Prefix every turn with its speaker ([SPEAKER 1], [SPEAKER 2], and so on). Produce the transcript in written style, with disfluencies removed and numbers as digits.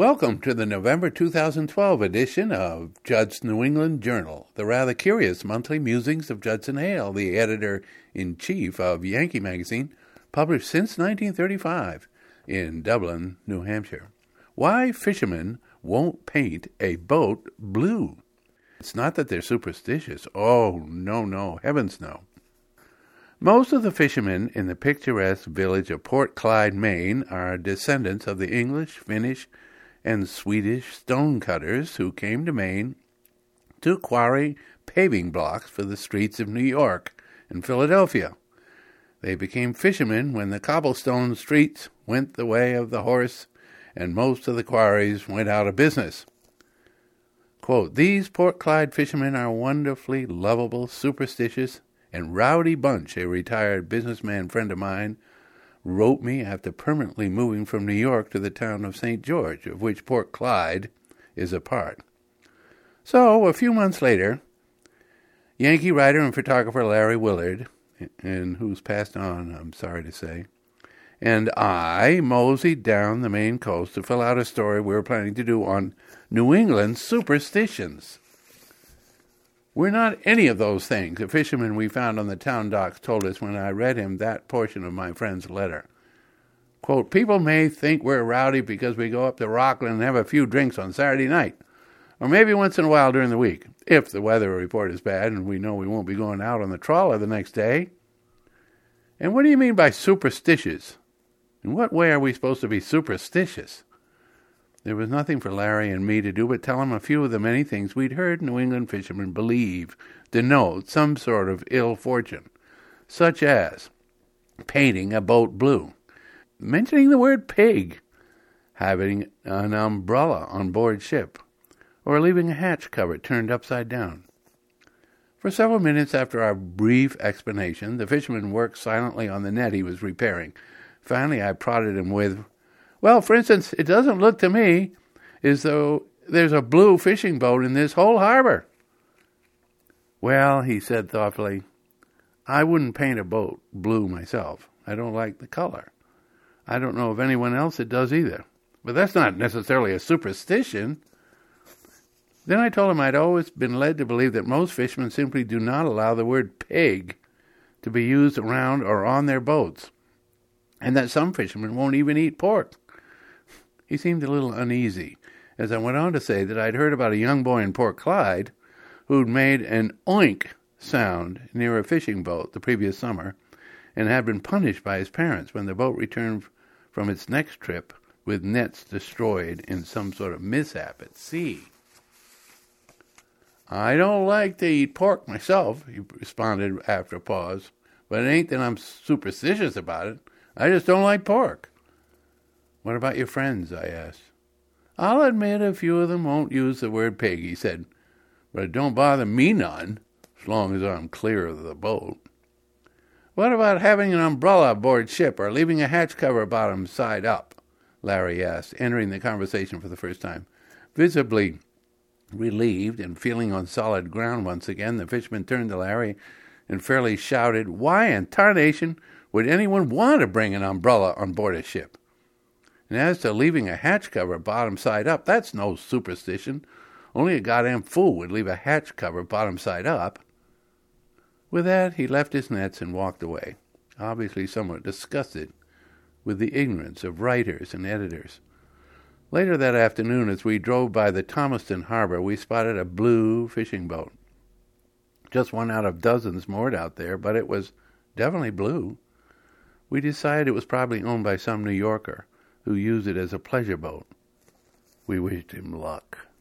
[SPEAKER 1] Welcome to the November 2012 edition of Judd's New England Journal, the rather curious monthly musings of Judson Hale, the editor-in-chief of Yankee Magazine, published since 1935 in Dublin, New Hampshire. Why fishermen won't paint a boat blue. It's not that they're superstitious. Oh, no, heavens no. Most of the fishermen in the picturesque village of Port Clyde, Maine, are descendants of the English, Finnish, and Swedish stonecutters who came to Maine to quarry paving blocks for the streets of New York and Philadelphia. They became fishermen when the cobblestone streets went the way of the horse and most of the quarries went out of business. Quote, "These Port Clyde fishermen are wonderfully lovable, superstitious, and rowdy bunch," a retired businessman friend of mine wrote me after permanently moving from New York to the town of St. George, of which Port Clyde is a part. So, a few months later, Yankee writer and photographer Larry Willard, and who's passed on, I'm sorry to say, and I moseyed down the Maine coast to fill out a story we were planning to do on New England superstitions. We're not any of those things, a fisherman we found on the town docks told us when I read him that portion of my friend's letter. Quote, "People may think we're rowdy because we go up to Rockland and have a few drinks on Saturday night, or maybe once in a while during the week, if the weather report is bad and we know we won't be going out on the trawler the next day. And what do you mean by superstitious? In what way are we supposed to be superstitious?" There was nothing for Larry and me to do but tell him a few of the many things we'd heard New England fishermen believe denote some sort of ill fortune, such as painting a boat blue, mentioning the word pig, having an umbrella on board ship, or leaving a hatch cover turned upside down. For several minutes after our brief explanation, the fisherman worked silently on the net he was repairing. Finally, I prodded him with, "Well, for instance, it doesn't look to me as though there's a blue fishing boat in this whole harbor." "Well," he said thoughtfully, "I wouldn't paint a boat blue myself. I don't like the color. I don't know of anyone else that does either. But that's not necessarily a superstition." Then I told him I'd always been led to believe that most fishermen simply do not allow the word pig to be used around or on their boats, and that some fishermen won't even eat pork. He seemed a little uneasy, as I went on to say that I'd heard about a young boy in Port Clyde who'd made an oink sound near a fishing boat the previous summer and had been punished by his parents when the boat returned from its next trip with nets destroyed in some sort of mishap at sea. "I don't like to eat pork myself," he responded after a pause, "but it ain't that I'm superstitious about it. I just don't like pork." "What about your friends?" I asked. "I'll admit a few of them won't use the word pig," he said, "but it don't bother me none, as long as I'm clear of the boat." "What about having an umbrella aboard ship or leaving a hatch cover bottom side up?" Larry asked, entering the conversation for the first time. Visibly relieved and feeling on solid ground once again, the fisherman turned to Larry and fairly shouted, "Why in tarnation would anyone want to bring an umbrella on board a ship? And as to leaving a hatch cover bottom side up, that's no superstition. Only a goddamn fool would leave a hatch cover bottom side up." With that, he left his nets and walked away, obviously somewhat disgusted with the ignorance of writers and editors. Later that afternoon, as we drove by the Thomaston harbor, we spotted a blue fishing boat. Just one out of dozens moored out there, but it was definitely blue. We decided it was probably owned by some New Yorker who used it as a pleasure boat. We wished him luck.